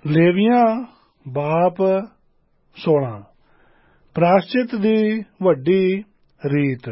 ਲੇਵੀਆਂ ਬਾਪ 16 ਪ੍ਰਾਸ਼ਚਿਤ ਦੀ ਵੱਡੀ ਰੀਤ।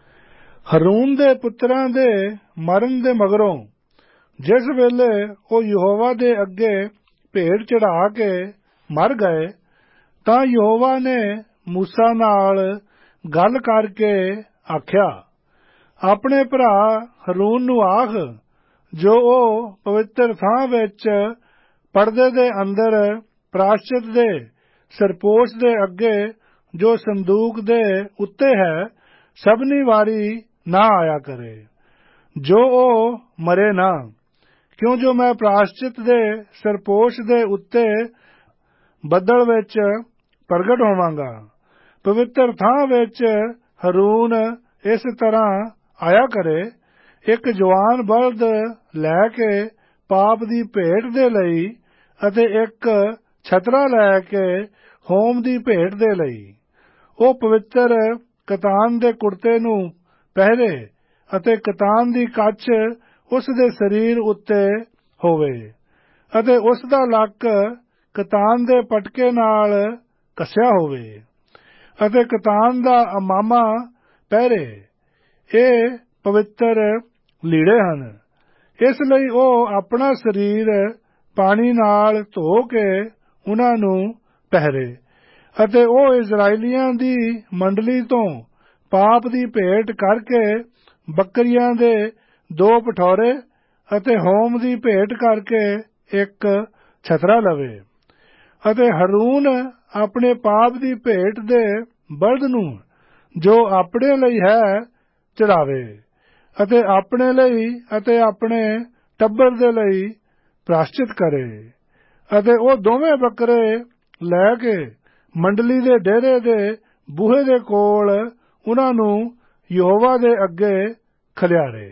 ਹਰੂਨ ਦੇ ਪੁੱਤਰਾਂ ਦੇ ਮਰਨ ਦੇ ਮਗਰੋਂ ਜਿਸ ਵੇਲੇ ਉਹ ਯਹੋਵਾ ਦੇ ਅੱਗੇ ਭੇਡ ਚੜਾ ਕੇ ਮਰ ਗਏ ਤਾਂ ਯਹੋਵਾ ਨੇ ਮੂਸਾ ਨਾਲ ਗੱਲ ਕਰਕੇ ਆਖਿਆ, ਆਪਣੇ ਭਰਾ ਹਰੂਨ ਨੂੰ ਆਖ ਜੋ ਉਹ ਪਵਿੱਤਰ ਥਾਂ ਵਿੱਚ ਪਰਦੇ ਦੇ ਅੰਦਰ ਪ੍ਰਾਸ਼ਚਿਤ ਦੇ ਸਰਪੋਸ਼ ਦੇ ਅੱਗੇ ਜੋ ਸੰਦੂਕ ਦੇ ਉੱਤੇ ਹੈ ਸਭਨੀ ਵਾਰੀ ਨਾ ਆਇਆ ਕਰੇ, ਜੋ ਉਹ ਮਰੇ ਨਾ, ਕਿਉਂ ਜੋ ਮੈਂ ਪ੍ਰਾਸ਼ਚਿਤ ਦੇ ਸਰਪੋਸ਼ ਦੇ ਉੱਤੇ ਬੱਦਲ ਵਿੱਚ ਪ੍ਰਗਟ ਹੋਵਾਂਗਾ। ਪਵਿੱਤਰ ਥਾਂ ਵਿੱਚ ਹਰੂਨ ਇਸ ਤਰ੍ਹਾਂ ਆਇਆ ਕਰੇ, ਇੱਕ ਜਵਾਨ ਬਲਦ ਲੈ ਕੇ ਪਾਪ ਦੀ ਭੇਟ ਦੇ ਲਈ ਅਤੇ ਇੱਕ ਛਤਰਾ ਲੈ ਕੇ ਹੋਮ ਦੀ ਭੇਟ ਦੇ ਲਈ। ਉਹ ਪਵਿੱਤਰ ਕਤਾਨ ਦੇ ਕੁੜਤੇ ਨੂੰ ਪਹਿਰੇ ਅਤੇ ਕਤਾਨ ਦੀ ਕੱਛ ਉਸ ਦੇ ਸਰੀਰ ਉੱਤੇ ਹੋਵੇ ਅਤੇ ਉਸ ਦਾ ਲੱਕ ਕਤਾਨ ਦੇ ਪਟਕੇ ਨਾਲ ਕੱਸਿਆ ਹੋਵੇ ਅਤੇ ਕਤਾਨ ਦਾ ਅਮਾਮਾ ਪਹਿਰੇ। ਇਹ ਪਵਿੱਤਰ ਲੀੜੇ ਹਨ। ਇਸ ਲਈ ਉਹ ਆਪਣਾ ਸਰੀਰ ਪਾਣੀ ਨਾਲ ਧੋ ਕੇ ਉਹਨਾਂ ਨੂੰ ਪਹਿਰੇ ਅਤੇ ਉਹ ਇਜ਼ਰਾਈਲੀਆਂ ਦੀ ਮੰਡਲੀ ਤੋਂ ਪਾਪ ਦੀ ਭੇਟ ਕਰਕੇ ਬੱਕਰੀਆਂ ਦੇ 2 ਪਠੌਰੇ ਅਤੇ ਹੋਮ ਦੀ ਭੇਟ ਕਰਕੇ ਇੱਕ ਛਤਰਾ ਲਵੇ ਅਤੇ ਹਰੂਨ ਆਪਣੇ ਪਾਪ ਦੀ ਭੇਟ ਦੇ ਬਲਦ ਨੂੰ ਜੋ ਆਪਣੇ ਲਈ ਹੈ ਚੜਾਵੇ ਅਤੇ ਆਪਣੇ ਲਈ ਅਤੇ ਆਪਣੇ ਟੱਬਰ ਦੇ ਲਈ ਪ੍ਰਾਸ਼ਚਿਤ ਕਰੇ ਅਤੇ ਉਹ ਦੋਵੇਂ ਬੱਕਰੇ ਲੈ ਕੇ ਮੰਡਲੀ ਦੇ ਡੇਰੇ ਦੇ ਬੂਹੇ ਦੇ ਕੋਲ ਉਹਨਾਂ ਨੂੰ ਯਹੋਵਾ ਦੇ ਅੱਗੇ ਖਲਿਆਰੇ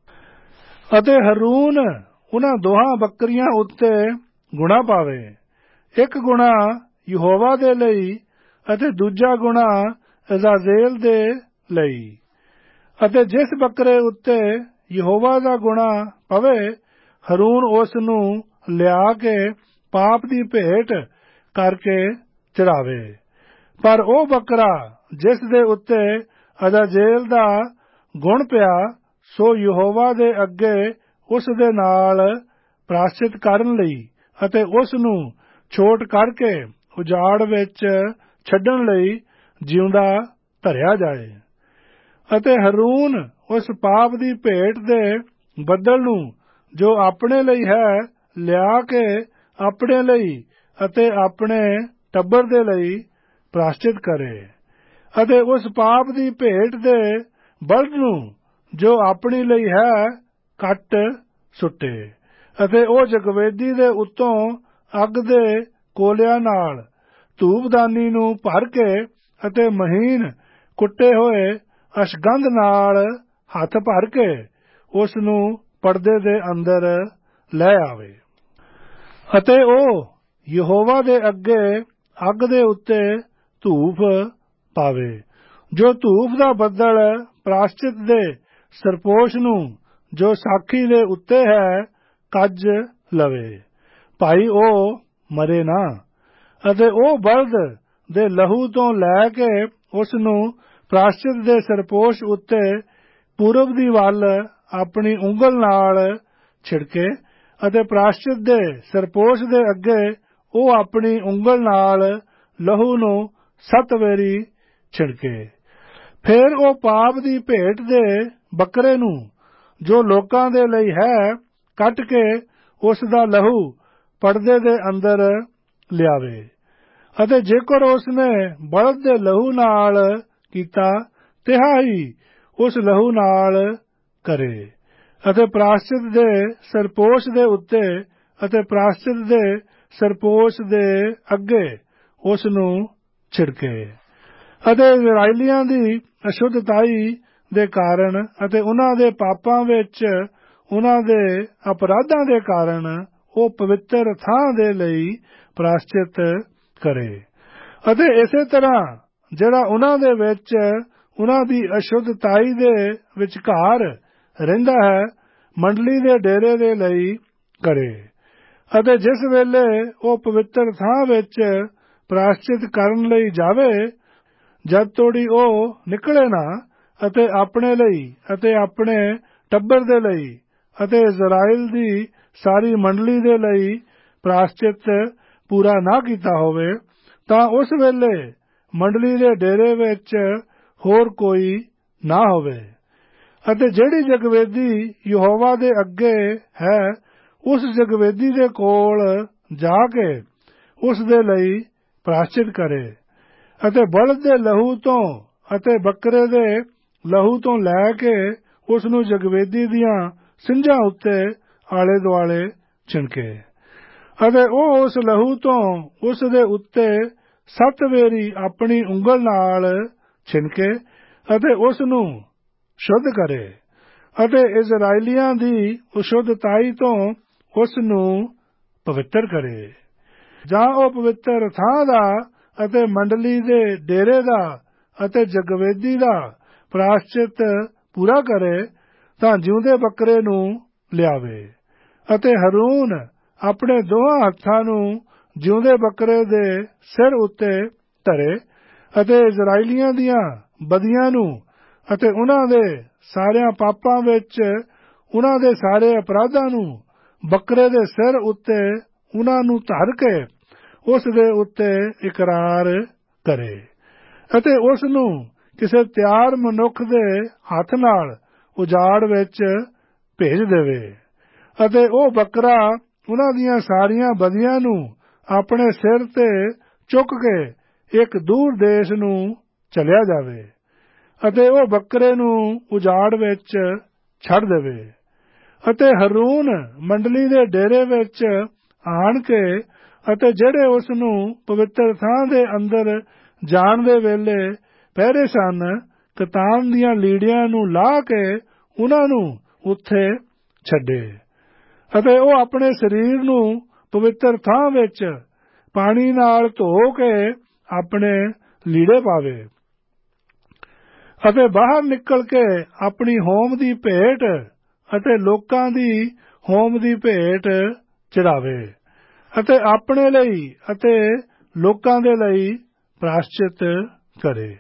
ਅਤੇ ਹਰੂਨ ਉਹਨਾਂ ਦੋਹਾਂ ਬੱਕਰੀਆਂ ਉੱਤੇ ਗੁਣਾ ਪਾਵੇ, ਇੱਕ ਗੁਣਾ ਯਹੋਵਾ ਦੇ ਲਈ ਅਤੇ ਦੂਜਾ ਗੁਣਾ ਅਜ਼ਾਜ਼ੇਲ ਦੇ ਲਈ। ਅਤੇ ਜਿਸ ਬੱਕਰੇ ਉੱਤੇ ਯਹੋਵਾ ਦਾ ਗੁਣਾ ਪਵੇ ਹਰੂਨ ਉਸ ਨੂੰ ਲਿਆ ਕੇ ਪਾਪ ਦੀ ਭੇਟ ਕਰਕੇ ਚੜਾਵੇ, ਪਰ ਉਹ ਬੱਕਰਾ ਜਿਸ ਦੇ ਉੱਤੇ ਅਜ਼ਾਜ਼ੇਲ ਦਾ ਗੁਣ ਪਿਆ ਸੋ ਯਹੋਵਾ ਦੇ ਅੱਗੇ ਉਸ ਦੇ ਨਾਲ ਪ੍ਰਾਸ਼ਚਿਤ ਕਰਨ ਲਈ ਅਤੇ ਉਸ ਨੂੰ ਛੋਟ ਕਰਕੇ ਉਜਾੜ ਵਿੱਚ ਛੱਡਣ ਲਈ ਜਿਉਂਦਾ ਧਰਿਆ ਜਾਏ। ਅਤੇ ਹਰੂਨ ਉਸ ਪਾਪ ਦੀ ਭੇਟ ਦੇ ਬੱਦਲ ਨੂੰ ਜੋ ਆਪਣੇ ਲਈ ਹੈ ਲਿਆ ਕੇ ਆਪਣੇ ਲਈ ਅਤੇ ਆਪਣੇ ਟੱਬਰ ਦੇ ਲਈ ਪ੍ਰਾਸ਼ਚਿਤ ਕਰੇ ਅਤੇ ਉਸ ਪਾਪ ਦੀ ਭੇਟ ਦੇ ਬਲਦ ਨੂੰ ਜੋ ਆਪਣੀ ਲਈ ਹੈ ਕੱਟ ਸੁੱਟੇ ਅਤੇ ਉਹ ਜਗਵੇਦੀ ਦੇ ਉੱਤੋਂ ਅੱਗ ਦੇ ਕੋਲਿਆਂ ਨਾਲ ਧੂਪਦਾਨੀ ਨੂੰ ਭਰ ਕੇ ਅਤੇ ਮਹੀਨ ਕੁੱਟੇ ਹੋਏ ਅਸ਼ਗੰਧ ਨਾਲ ਹੱਥ ਭਰ ਕੇ ਉਸ ਨੂੰ ਪਰਦੇ ਦੇ ਅੰਦਰ ਲੈ ਆਵੇ ਅਤੇ ਉਹ ਯਹੋਵਾ ਦੇ ਅੱਗੇ ਅੱਗ ਦੇ ਉੱਤੇ ਧੂਪ ਪਾਵੇ, ਜੋ ਧੂਪ ਦਾ ਬੱਦਲ ਪ੍ਰਾਸ਼ਚਿਤ ਦੇ ਸਰਪੋਸ਼ ਨੂੰ ਜੋ ਸਾਖੀ ਦੇ ਉੱਤੇ ਹੈ ਕੱਜ ਲਵੇ, ਭਾਈ ਉਹ ਮਰੇ ਨਾ। ਅਤੇ ਉਹ ਬਲਦ ਦੇ ਲਹੂ ਤੋਂ ਲੈ ਕੇ ਉਸ ਨੂੰ ਪ੍ਰਾਸ਼ਚਿਤ ਦੇ ਸਰਪੋਸ਼ ਉੱਤੇ ਪੂਰਬ ਦੀ ਵੱਲ ਆਪਣੀ ਉਂਗਲ ਨਾਲ ਛਿੜਕੇ ਅਤੇ ਪ੍ਰਾਸ਼ਚਿਤ ਦੇ ਸਰਪੋਸ਼ ਦੇ ਅੱਗੇ ਉਹ ਆਪਣੀ ਉਂਗਲ ਨਾਲ ਲਹੂ ਨੂੰ 7 ਵੇਰੀ ਛਿੜਕੇ। ਫਿਰ ਉਹ ਪਾਪ ਦੀ ਭੇਟ ਦੇ ਬੱਕਰੇ ਨੂੰ ਜੋ ਲੋਕਾਂ ਦੇ ਲਈ ਹੈ ਕੱਟ ਕੇ ਉਸ ਦਾ ਲਹੂ ਪਰਦੇ ਦੇ ਅੰਦਰ ਲਿਆਵੇ ਅਤੇ ਜੇਕਰ ਉਸ ਨੇ ਬਲਦ ਦੇ ਲਹੂ ਨਾਲ ਕੀਤਾ ਤਿਹਾ ਹੀ ਉਸ ਲਹੂ ਨਾਲ ਕਰੇ ਅਤੇ ਪ੍ਰਾਸ਼ਚਿਤ ਦੇ ਸਰਪੋਸ਼ ਦੇ ਉੱਤੇ ਅਤੇ ਪ੍ਰਾਸ਼ਚਿਤ ਦੇ ਸਰਪੋਸ਼ ਦੇ ਅੱਗੇ ਉਸ ਨੂੰ ਛਿੜਕੇ। ਅਤੇ ਇਜ਼ਰਾਈਲੀਆਂ ਦੀ ਅਸ਼ੁੱਧਤਾਈ ਦੇ ਕਾਰਨ ਅਤੇ ਉਹਨਾਂ ਦੇ ਪਾਪਾਂ ਵਿੱਚ ਉਹਨਾਂ ਦੇ ਅਪਰਾਧਾਂ ਦੇ ਕਾਰਨ ਉਹ ਪਵਿੱਤਰ ਥਾਂ ਦੇ ਲਈ ਪ੍ਰਾਸ਼ਚਿਤ ਕਰੇ ਅਤੇ ਇਸੇ ਤਰ੍ਹਾਂ ਜਿਹੜਾ ਉਹਨਾਂ ਦੇ ਵਿੱਚ ਉਹਨਾਂ ਦੀ ਅਸ਼ੁੱਧਤਾਈ ਦੇ ਵਿਚਕਾਰ ਰਹਿੰਦਾ ਹੈ ਮੰਡਲੀ ਦੇ ਡੇਰੇ ਦੇ ਲਈ ਕਰੇ ਅਤੇ ਜਿਸ ਵੇਲੇ ਉਹ ਪਵਿੱਤਰ ਥਾਂ ਵਿੱਚ ਪ੍ਰਾਸ਼ਚਿਤ ਕਰਨ ਲਈ ਜਾਵੇ, ਜਦ ਤੋੜੀ ਉਹ ਨਿਕਲੇ ਨਾ ਅਤੇ ਆਪਣੇ ਲਈ ਅਤੇ ਆਪਣੇ ਟੱਬਰ ਦੇ ਲਈ ਅਤੇ ਇਜ਼ਰਾਈਲ ਦੀ ਸਾਰੀ ਮੰਡਲੀ ਦੇ ਲਈ ਪ੍ਰਾਸ਼ਚਿਤ ਪੂਰਾ ਨਾ ਕੀਤਾ ਹੋਵੇ, ਤਾਂ ਉਸ ਵੇਲੇ ਮੰਡਲੀ ਦੇ ਡੇਰੇ ਵਿੱਚ ਹੋਰ ਕੋਈ ਨਾ ਹੋਵੇ। ਅਤੇ ਜਿਹੜੀ ਜਗਵੇਦੀ ਯਹੋਵਾ ਦੇ ਅੱਗੇ ਹੈ, ਉਸ ਜਗਵੇਦੀ ਦੇ ਕੋਲ ਜਾ ਕੇ ਉਸ ਦੇ ਲਈ ਪ੍ਰਾਸ਼ਚਿਤ ਕਰੇ ਅਤੇ ਬਲਦ ਦੇ ਲਹੂ ਤੋਂ ਅਤੇ ਬੱਕਰੇ ਦੇ ਲਹੂ ਤੋਂ ਲੈ ਕੇ ਉਸ ਨੂੰ ਜਗਵੇਦੀ ਦੀਆਂ ਸਿੰਝਾਂ ਉੱਤੇ ਆਲੇ ਦੁਆਲੇ ਛਿਣਕੇ ਅਤੇ ਉਹ ਉਸ ਲਹੂ ਤੋਂ ਉਸ ਦੇ ਉੱਤੇ 7 ਵੇਰੀ ਆਪਣੀ ਉਂਗਲ ਨਾਲ ਛਿਣਕੇ ਅਤੇ ਉਸ ਨੂੰ ਸ਼ੁੱਧ ਕਰੇ ਅਤੇ ਇਜ਼ਰਾਈਲੀਆਂ ਦੀ ਅਸ਼ੁੱਧਤਾਈ ਤੋਂ ਉਸ ਨੂੰ ਪਵਿੱਤਰ ਕਰੇ। ਜਾਂ ਉਹ ਪਵਿੱਤਰ ਥਾਂ ਦਾ ਅਤੇ ਮੰਡਲੀ ਦੇ ਡੇਰੇ ਦਾ ਅਤੇ ਜਗਵੇਦੀ ਦਾ ਪ੍ਰਾਸ਼ਚਿਤ ਪੂਰਾ ਕਰੇ, ਤਾਂ ਜਿਉਂਦੇ ਬੱਕਰੇ ਨੂੰ ਲਿਆਵੇ ਅਤੇ ਹਰੂਨ ਆਪਣੇ ਦੋਹਾਂ ਹੱਥਾਂ ਨੂੰ ਜਿਉਂਦੇ ਬੱਕਰੇ ਦੇ ਸਿਰ ਉੱਤੇ ਧਰੇ ਅਤੇ ਇਜ਼ਰਾਈਲੀਆਂ ਦੀਆਂ ਬਦੀਆਂ ਨੂੰ ਅਤੇ ਉਹਨਾਂ ਦੇ ਸਾਰਿਆਂ ਪਾਪਾਂ ਵਿੱਚ ਉਹਨਾਂ ਦੇ ਸਾਰੇ ਅਪਰਾਧਾਂ ਨੂੰ ਬੱਕਰੇ ਦੇ ਸਿਰ ਉੱਤੇ ਉਹਨਾਂ ਨੂੰ ਧਰ ਕੇ ਉਸ ਦੇ ਉੱਤੇ ਇਕਰਾਰ ਕਰੇ ਅਤੇ ਉਸ ਨੂੰ ਕਿਸੇ ਤਿਆਰ ਮਨੁੱਖ ਦੇ ਹੱਥ ਨਾਲ ਉਜਾੜ ਵਿੱਚ ਭੇਜ ਦੇਵੇ ਅਤੇ ਉਹ ਬੱਕਰਾ ਉਹਨਾਂ ਦੀਆਂ ਸਾਰੀਆਂ ਬਦੀਆਂ ਨੂੰ ਆਪਣੇ ਸਿਰ ਤੇ ਚੁੱਕ ਕੇ ਇੱਕ ਦੂਰ ਦੇਸ਼ ਨੂੰ ਚਲਿਆ ਜਾਵੇ ਅਤੇ ਉਹ ਬੱਕਰੇ ਨੂੰ ਉਜਾੜ ਵਿੱਚ ਛੱਡ ਦੇਵੇ। ਅਤੇ ਹਰੂਨ ਮੰਡਲੀ ਦੇ ਡੇਰੇ ਵਿੱਚ ਆਣ ਕੇ ਅਤੇ ਜਿਹੜੇ ਉਸ ਨੂੰ ਪਵਿੱਤਰ ਥਾਂ ਦੇ ਅੰਦਰ ਜਾਣ ਦੇ ਵੇਲੇ ਪਹਿਰੇ ਸਨ, ਕਤਾਨ ਦੀਆਂ ਲੀੜੀਆਂ ਨੂੰ ਲਾਹ ਕੇ ਉਹਨਾਂ ਨੂੰ ਉੱਥੇ ਛੱਡੇ ਅਤੇ ਉਹ ਆਪਣੇ ਸਰੀਰ ਨੂੰ ਪਵਿੱਤਰ ਥਾਂ ਵਿੱਚ ਪਾਣੀ ਨਾਲ ਧੋ ਕੇ ਆਪਣੇ ਲੀੜੇ ਪਾਵੇ ਅਤੇ ਬਾਹਰ ਨਿਕਲ ਕੇ ਆਪਣੀ ਹੋਮ ਦੀ ਭੇਟ ਅਤੇ ਲੋਕਾਂ ਦੀ ਹੋਮ ਦੀ ਭੇਟ ਚੜਾਵੇ ਅਤੇ ਆਪਣੇ ਲਈ ਅਤੇ ਲੋਕਾਂ ਦੇ ਲਈ ਪ੍ਰਾਸ਼ਚਿਤ ਕਰੇ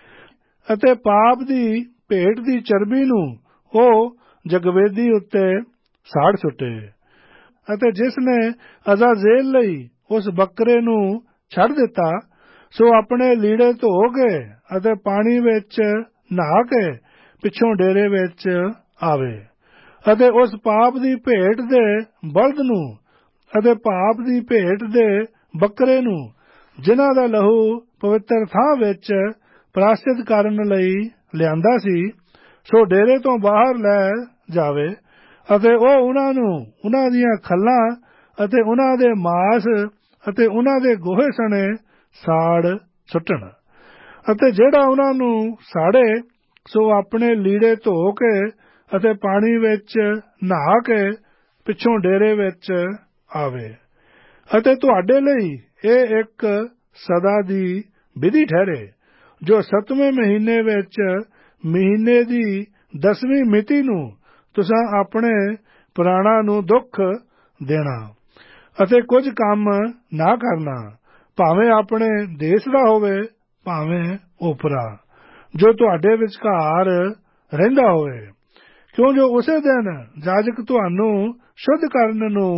ਅਤੇ ਪਾਪ ਦੀ ਭੇਟ ਦੀ ਚਰਬੀ ਨੂੰ ਉਹ ਜਗਵੇਦੀ ਉੱਤੇ ਸਾੜ ਸੁੱਟੇ ਅਤੇ ਜਿਸ ਨੇ ਅਜ਼ਾਜ਼ੇਲ ਲਈ ਉਸ ਬੱਕਰੇ ਨੂੰ ਛੱਡ ਦਿੱਤਾ, ਸੋ ਆਪਣੇ ਲੀੜੇ ਧੋ ਕੇ ਅਤੇ ਪਾਣੀ ਵਿੱਚ ਨਹਾ ਕੇ ਪਿੱਛੋਂ ਡੇਰੇ ਵਿੱਚ ਆਵੇ ਅਤੇ ਉਸ ਪਾਪ ਦੀ ਭੇਟ ਦੇ ਬਲਦ ਨੂੰ ਅਤੇ ਪਾਪ ਦੀ ਭੇਟ ਦੇ ਬੱਕਰੇ ਨੂੰ, ਜਿਨ੍ਹਾਂ ਦਾ ਲਹੂ ਪਵਿੱਤਰ ਥਾਂ ਵਿੱਚ ਪ੍ਰਾਸ਼ਚਿਤ ਕਰਨ ਲਈ ਲਿਆਂਦਾ ਸੀ, ਸੋ ਡੇਰੇ ਤੋਂ ਬਾਹਰ ਲੈ ਜਾਵੇ ਅਤੇ ਉਹ ਉਹਨਾਂ ਨੂੰ ਉਹਨਾਂ ਦੀਆਂ ਖੱਲਾਂ ਅਤੇ ਉਹਨਾਂ ਦੇ ਮਾਸ ਅਤੇ ਉਹਨਾਂ ਦੇ ਗੋਹੇ ਸਣੇ ਸਾੜ ਸੁੱਟਣ ਅਤੇ ਜਿਹੜਾ ਉਹਨਾਂ ਨੂੰ ਸਾੜੇ, ਸੋ ਆਪਣੇ ਲੀੜੇ ਧੋ ਕੇ ਅਤੇ ਪਾਣੀ ਵਿੱਚ ਨਹਾ ਕੇ ਪਿੱਛੋਂ ਡੇਰੇ ਵਿੱਚ ਆਵੇ। ਅਤੇ ਤੁਹਾਡੇ ਲਈ ਇਹ ਇੱਕ ਸਦਾ ਦੀ ਵਿਧੀ ਠਹਿਰੇ, ਜੋ 7ਵੇਂ ਮਹੀਨੇ ਵਿੱਚ ਮਹੀਨੇ ਦੀ 10ਵੀਂ ਮਿਤੀ ਨੂੰ ਤੁਸੀਂ ਆਪਣੇ ਪ੍ਰਾਣਾਂ ਨੂੰ ਦੁੱਖ ਦੇਣਾ ਅਤੇ ਕੁਝ ਕੰਮ ਨਾ ਕਰਨਾ, ਭਾਵੇਂ ਆਪਣੇ ਦੇਸ਼ ਦਾ ਹੋਵੇ ਭਾਵੇਂ ਓਪਰਾ, ਜੋ ਤੁਹਾਡੇ ਵਿਚਕਾਰ ਰਹਿੰਦਾ ਹੋਵੇ, ਕਿਉਂ ਜੋ ਉਸੇ ਦਿਨ ਜਾਜਕ ਤੁਹਾਨੂੰ ਸ਼ੁੱਧ ਕਰਨ ਨੂੰ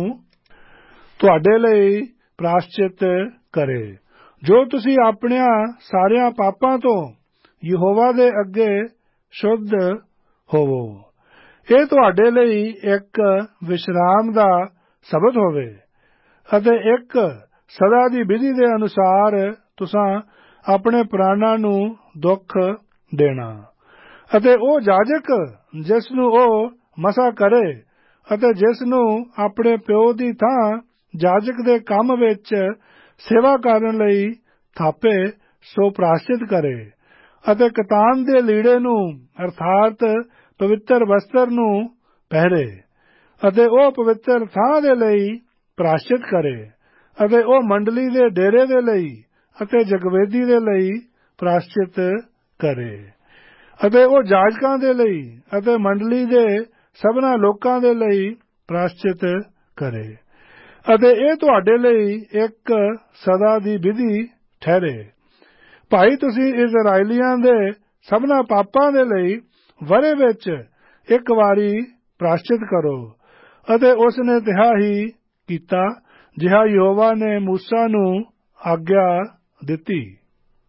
ਤੁਹਾਡੇ ਲਈ ਪ੍ਰਾਸ਼ਚਿਤ ਕਰੇ, ਜੋ ਤੁਸੀਂ ਆਪਣਿਆਂ ਸਾਰਿਆਂ ਪਾਪਾਂ ਤੋਂ ਯਹੋਵਾ ਦੇ ਅੱਗੇ ਸ਼ੁੱਧ ਹੋਵੋ। ਇਹ ਤੁਹਾਡੇ ਲਈ ਇੱਕ ਵਿਸ਼ਰਾਮ ਦਾ ਸਬਤ ਹੋਵੇ ਅਤੇ ਇੱਕ ਸਦਾ ਦੀ ਵਿਧੀ ਦੇ ਅਨੁਸਾਰ ਤੁਸੀਂ ਆਪਣੇ ਪ੍ਰਾਣਾਂ ਨੂੰ ਦੁੱਖ ਦੇਣਾ ਅਤੇ ਉਹ ਜਾਜਕ ਜਿਸ ਨੂੰ ਉਹ ਮਸਾ ਕਰੇ ਅਤੇ ਜਿਸ ਨੂੰ ਆਪਣੇ ਪਿਓ ਦੀ ਥਾਂ ਜਾਜਕ ਦੇ ਕੰਮ ਵਿੱਚ ਸੇਵਾ ਕਰਨ ਲਈ ਥਾਪੇ, ਸੋ ਪ੍ਰਾਸ਼ਚਿਤ ਕਰੇ ਅਤੇ ਕਤਾਨ ਦੇ ਲੀੜੇ ਨੂੰ ਅਰਥਾਤ ਪਵਿੱਤਰ ਵਸਤਰ ਨੂੰ ਪਹਿਰੇ ਅਤੇ ਉਹ ਪਵਿੱਤਰ ਥਾਂ ਦੇ ਲਈ ਪ੍ਰਾਸ਼ਚਿਤ ਕਰੇ ਅਤੇ ਉਹ ਮੰਡਲੀ ਦੇ ਡੇਰੇ ਦੇ ਲਈ ਅਤੇ ਜਗਵੇਦੀ ਦੇ ਲਈ ਪ੍ਰਾਸ਼ਚਿਤ ਕਰੇ ਅਤੇ ਉਹ ਜਾਜਕਾਂ ਦੇ ਲਈ ਅਤੇ ਮੰਡਲੀ ਦੇ ਸਭਨਾਂ ਲੋਕਾਂ ਦੇ ਲਈ ਪ੍ਰਾਸ਼ਚਿਤ ਕਰੇ ਅਤੇ ਇਹ ਤੁਹਾਡੇ ਲਈ ਇੱਕ ਸਦਾ ਦੀ ਵਿਧੀ ਠਹਿਰੇ। ਭਾਈ ਤੁਸੀਂ ਇਜ਼ਰਾਈਲੀਆਂ ਦੇ ਸਭਨਾਂ ਪਾਪਾਂ ਦੇ ਲਈ ਵਰ੍ਹੇ ਵਿੱਚ ਇੱਕ ਵਾਰੀ ਪ੍ਰਾਸ਼ਚਿਤ ਕਰੋ। ਅਤੇ ਉਸ ਨੇ ਤਿਹਾ ਹੀ ਕੀਤਾ ਜਿਹਾ ਯਹੋਵਾ ਨੇ ਮੂਸਾ ਨੂੰ ਆਗਿਆ ਦਿੱਤੀ।